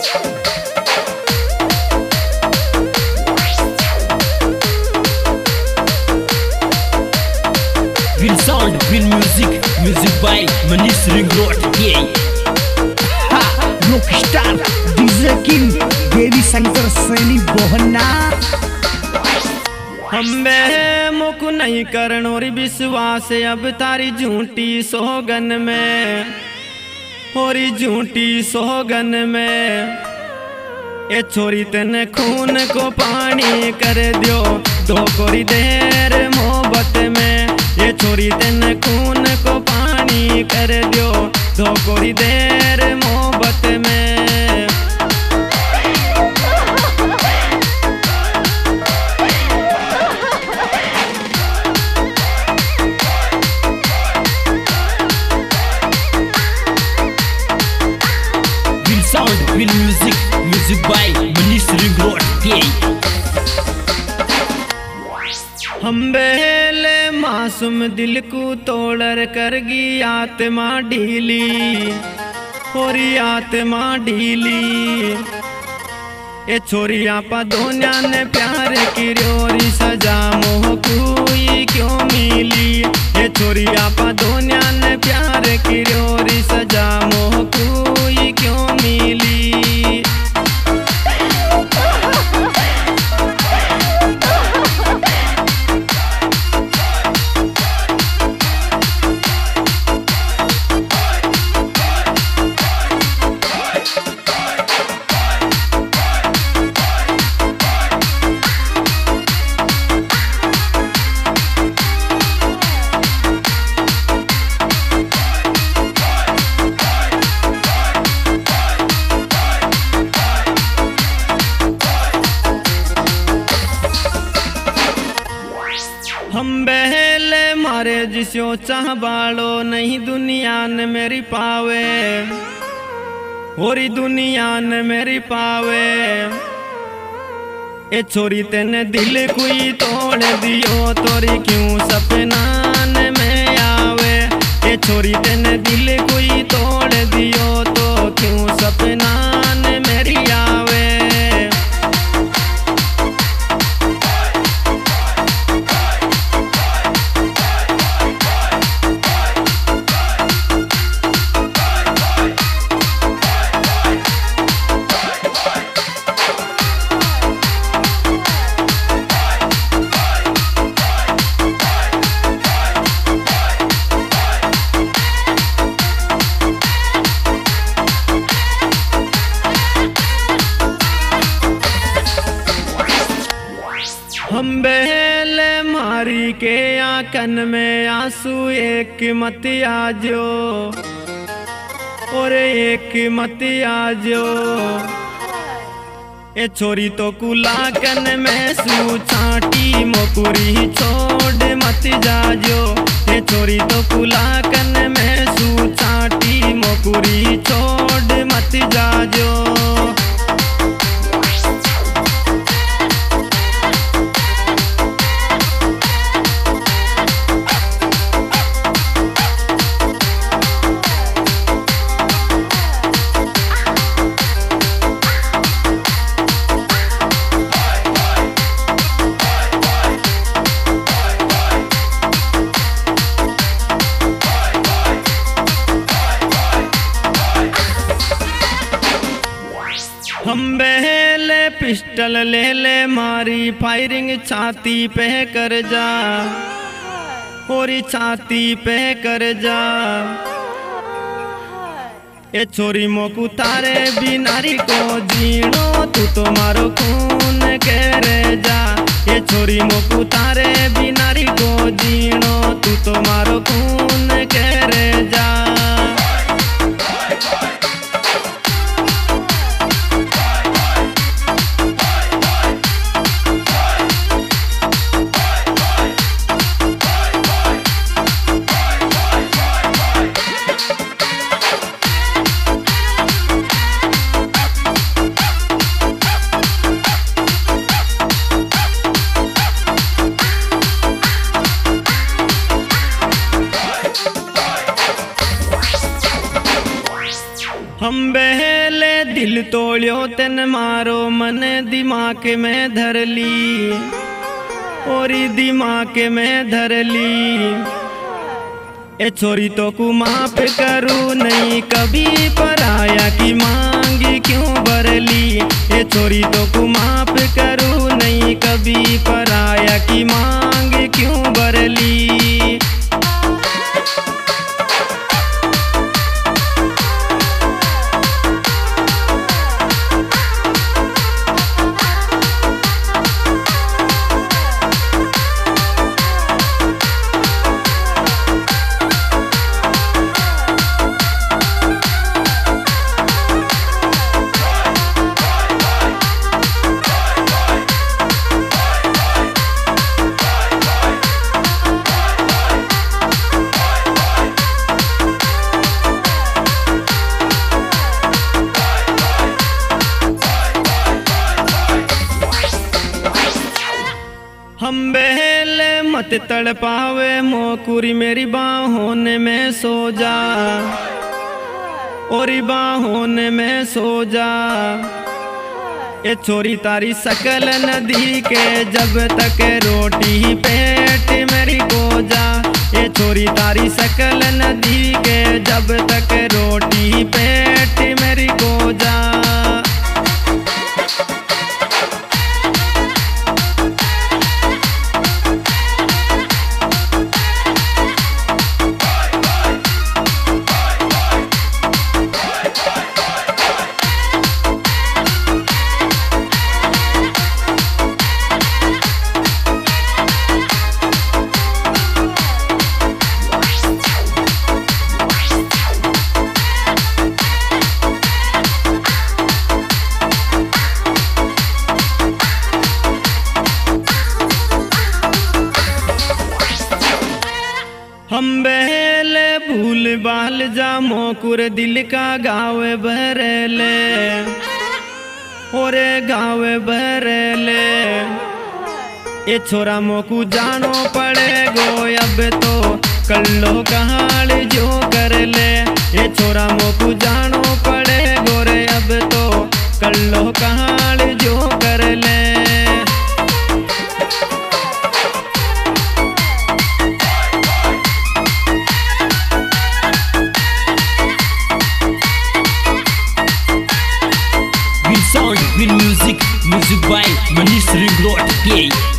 Will sound, will music, music by Manish Ring Road. Ha, rockstar, DJ King, देवी शंकर सैनी बोहना। हम्बे मुक नहीं करन और विश्वास अब तारी झूठी सोगन में, और झूठी सोगन में। ए छोरी तेने खून को पानी कर दियो दो कोरी देर मोहब्बत में। ये छोरी तेने खून को पानी कर दियो दो कोरी देर मोहब्बत में। Will sound, will music, music by Manish Ring Road. हम बेले मासूम दिल को तोड़र करगी आत्मा ढीली, और आत्मा ढीली। ए छोरी आपा दोनिया ने प्यार की रोरी सजा मोह कोई क्यों मिली। ए छोरी आपा दोनिया ने प्यार की रोरी सजा मोह कोई क्यों मिली। हम बहले मारे जिसो चाह बालो नहीं दुनिया ने मेरी पावे, और दुनिया ने मेरी पावे। ए छोरी तेने दिल कोई तोड़ दियो तोरी क्यों सपना में आवे। ए छोरी तेने दिल कोई तोड़ दियो तो क्यों सपना में मेरी आवे। हम बहले मारी के आंखन में आंसू एक मत आजो, और एक मत आजो। ए छोरी तो कुलाकन में सू छाटी मोकुरी छोड़ मत जाजो। ए छोरी तो कुलाकन में सू छाटी मोकुरी छोड़ मत जाजो। हम बहले पिस्टल ले ले मारी फायरिंग छाती पे कर जा, और छाती पे कर जा। ए छोरी मोकू तारे बिनारी को जीणो तू तो मारो खून के रे जा। ए छोरी मोकू तारे बिनारी को जीणो तू तो मारो खून के रे जा। बेले दिल तोड़ियो तेन मारो मन दिमाग में धर ली और दिमाग में धर ली। ए छोरी तो को माफ करूँ नहीं कभी पराया की मांगी क्यों भरली। ए छोरी तो को माफ करूँ नहीं कभी पराया की मांग क्यों भरली। हम बहले मत तड़पावे मोकुरी मेरी बाहों में सो जा और बाहों में सो जा। ए छोरी तारी सकल नदी के जब तक रोटी पेट मेरी को जा। ए छोरी तारी सकल नदी के जब तक रोटी पेट मेरी को जा। हम बहले भूल बाल जा मोकुर दिल का गाँव भरले और गाँव भरले। ए छोरा मोकू जानो पड़ेगो अब तो कल्लो कहाल जो कर ले। ए छोरा मोकू जानो पड़ेगो रे अब तो कल्लो कहाल जो कर ले। Sound, Will Music, music by Manish Ring Road Play.